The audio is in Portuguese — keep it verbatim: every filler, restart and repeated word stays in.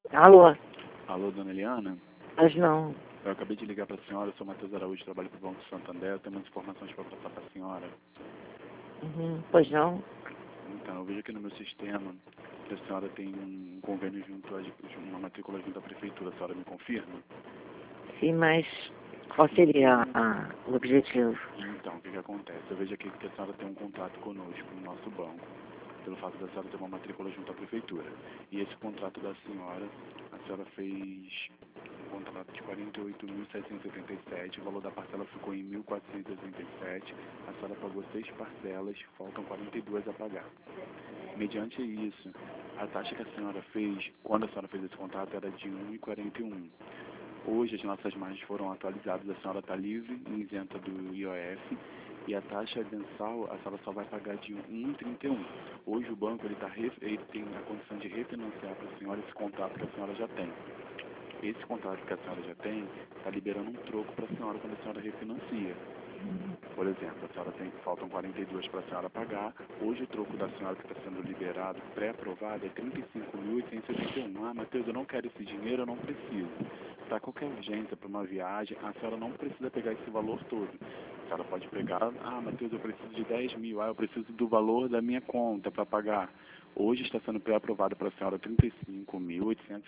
Alô? Alô, dona Eliana? Mas não. Eu acabei de ligar para a senhora, eu sou Matheus Araújo, trabalho para o Banco Santander, eu tenho umas informações para passar para a senhora. Uhum. Pois não? Então, eu vejo aqui no meu sistema que a senhora tem um convênio junto a uma matrícula junto à prefeitura, a senhora me confirma? Sim, mas qual seria a, o objetivo? Então, o que, que acontece? Eu vejo aqui que a senhora tem um contrato conosco, no nosso banco, pelo fato da senhora ter uma matrícula junto à prefeitura. E esse contrato da senhora, a senhora fez um contrato de quarenta e oito mil setecentos e setenta e sete, o valor da parcela ficou em mil quatrocentos e oitenta e sete, a senhora pagou seis parcelas, faltam quarenta e duas a pagar. Mediante isso, a taxa que a senhora fez, quando a senhora fez esse contrato, era de um vírgula quarenta e um. Hoje as nossas margens foram atualizadas, a senhora está livre e isenta do I O F, e a taxa mensal a senhora só vai pagar de um vírgula trinta e um. Hoje o banco ele, tá, ele tem a condição de refinanciar para a senhora esse contrato que a senhora já tem. Esse contrato que a senhora já tem está liberando um troco para a senhora quando a senhora refinancia. Por exemplo, a senhora tem, faltam quarenta e duas para a senhora pagar. Hoje o troco da senhora que está sendo liberado, pré-aprovado, é trinta e cinco mil oitocentos e setenta e um. Ah, Matheus, eu não quero esse dinheiro, eu não preciso. Para qualquer urgência, para uma viagem, a senhora não precisa pegar esse valor todo. A senhora pode pegar, ah, Matheus, eu preciso de dez mil, ah, eu preciso do valor da minha conta para pagar. Hoje está sendo pré-aprovado para a senhora trinta e cinco mil oitocentos